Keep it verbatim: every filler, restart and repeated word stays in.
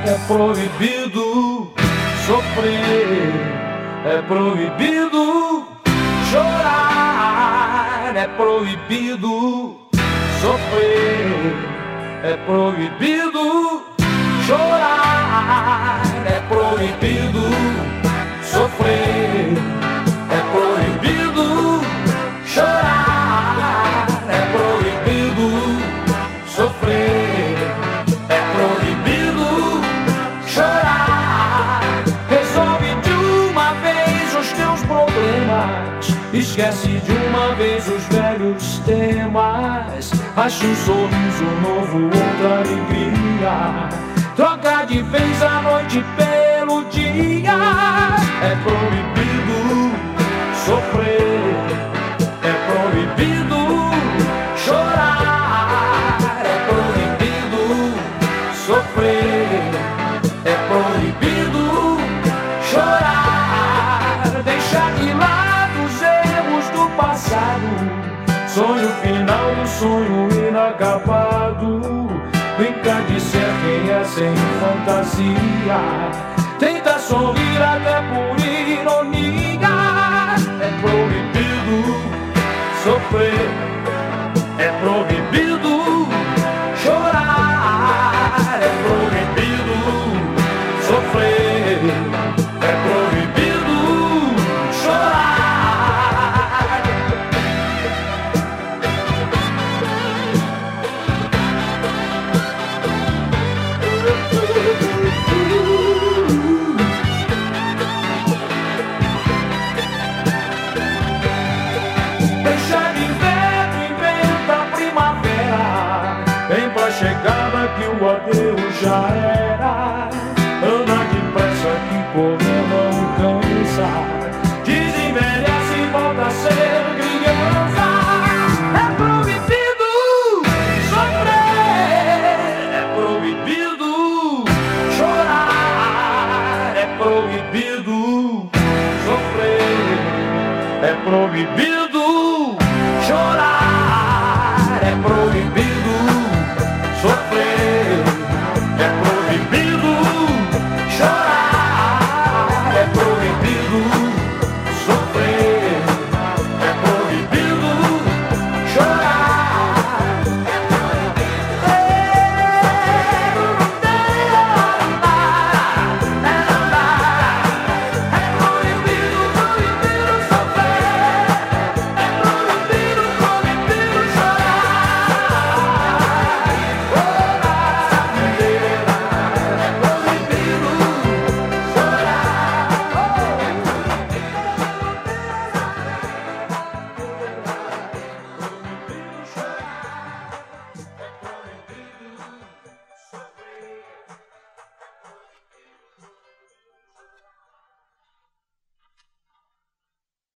É proibido sofrer, é proibido chorar, é proibido sofrer, é proibido chorar, é proibido sofrer, é proibido chorar, é proibido sofrer, é proibido chorar. Resolve de uma vez os teus problemas, esquece de uma vez os velhos temas. Acha um sorriso novo, outra alegria. Troca de vez a noite pelo dia. É proibido sofrer, é proibido chorar, é proibido sofrer, é proibido chorar. Deixa de lado os erros do passado, sonho final do sonho inacabado. Brinca de ser quem é sem fantasia, tenta sorrir até por ironia. É proibido sofrer, é proibido chorar, é proibido sofrer, é proibido chorar. Chegada que o adeus já era. Anda depressa que correr não cansa. Desenvelhece e volta a ser criança. É proibido sofrer, é proibido chorar, é proibido sofrer, é proibido